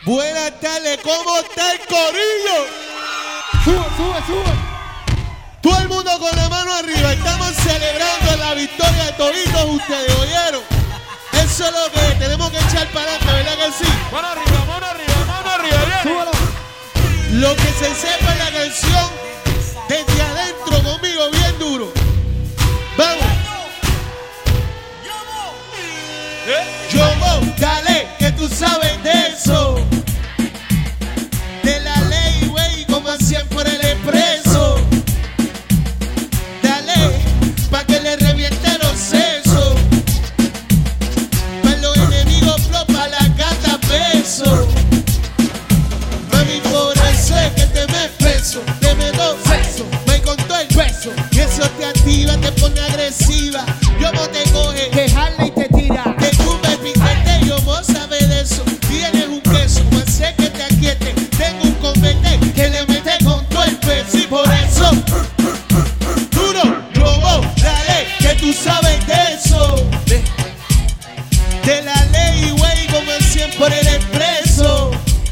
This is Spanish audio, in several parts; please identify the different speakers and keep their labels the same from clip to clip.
Speaker 1: Buenas tardes, ¿cómo está el corillo?
Speaker 2: Sube, sube, sube.
Speaker 1: Todo el mundo con la mano arriba. Estamos celebrando la victoria de toditos ustedes, ¿oyeron? Eso es lo que tenemos que echar para adelante, ¿verdad que sí?
Speaker 3: Mano arriba, mano arriba, mano arriba, bien.
Speaker 2: Súbelo.
Speaker 1: Lo que se sepa en la canción, desde adentro conmigo, bien duro. Vamos. Yomo, dale, que tú sabes de eso. De la ley, güey, como hacían por el expreso. Dale, pa' que le reviente los sesos. Pa' los enemigos, flow, pa' la gata peso. Mami, por eso es que te me expreso. Deme dos besos, me con todo el peso. Y eso te activa, te pone agresiva. Yomo te coge,
Speaker 2: Que jala y te tira.
Speaker 1: te cubre piquete, Yomo sabe de eso. Tienes un queso, más sé que te aquiete. Tengo un convete que le mete con todo el peso. Y por eso, duro, Yomo, dale, que tú sabes de eso. De la ley, güey, como siempre el expreso.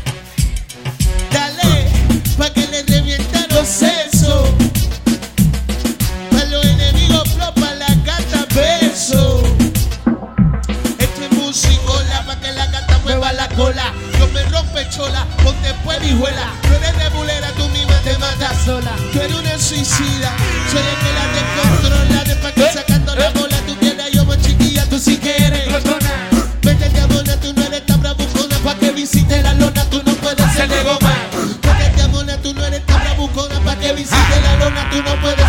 Speaker 1: Dale, pa' que le revienten los sesos. Pa' los enemigos, flow, pa' la gata beso. Esto es musicola, pa' que la gata mueva la cola. Yo me rompe chola, ponte puedijuela. Tú eres de bulera, tú misma te matas sola. Tú eres una suicida, soy el que la descontrola. Después que sacando la bola, tú quieres yo más chiquilla, tú sí que eres. Vete de amona, tú no eres tan bravucona. Pa' que visite la lona, tú no puedes ser de goma. Vete de amona, tú no eres tan bravucona. Pa' que visite la lona, tú no puedes